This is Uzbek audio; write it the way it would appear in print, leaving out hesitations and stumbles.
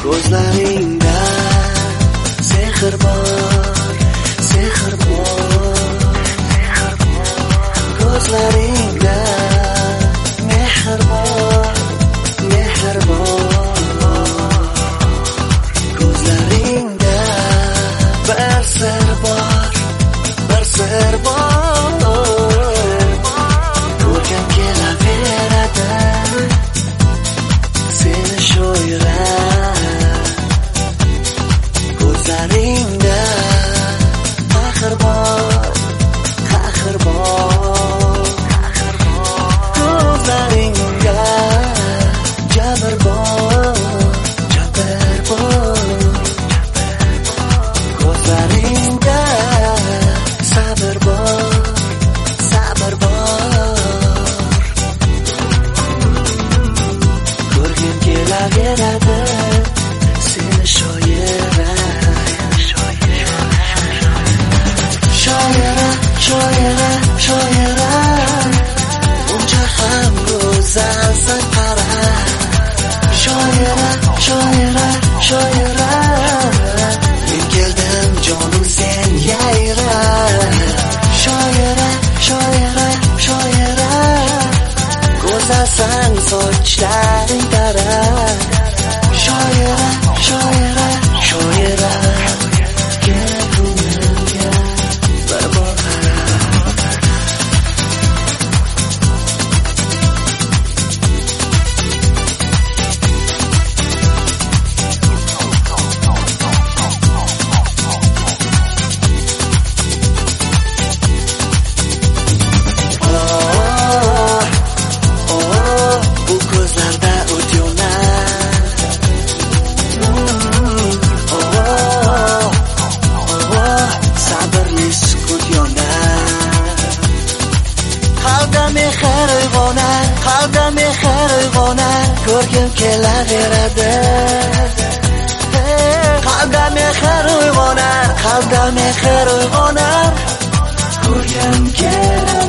ko'zlaringda sehr bor, sehr bor, ko'zlaringda mehr bor, mehr bor, ko'zlaringda bir sir bor, bir sir bor, ko'rgim kelaveradi seni shu yurak. Ko'zlaringda qahr bor, qahr bor, ko'zlaringda jabr bor, jabr bor, ko'zlaringda sabr bor, sabr bor, ko'rgim kelaveradi seni shoira, shoira, shoira, shoira, uncha ham go'zalsan qara, shoira, shoira, shoira, men keldim jonim sen yayra, shoira, shoira, shoira, go'zalsan sochlaring tara, shoira, shoira, shoira, kerak ko'nglimga bir bor qara. Bu ko'zlarda o't yonar, sabrli sukut yonar, qalbda mehr uyg'onar, qalbda mehr uyg'onar, ko'rgim kelaveradi, qalbda mehr uyg'onar, qalbda mehr uyg'onar, ko'rgim kelaveradi.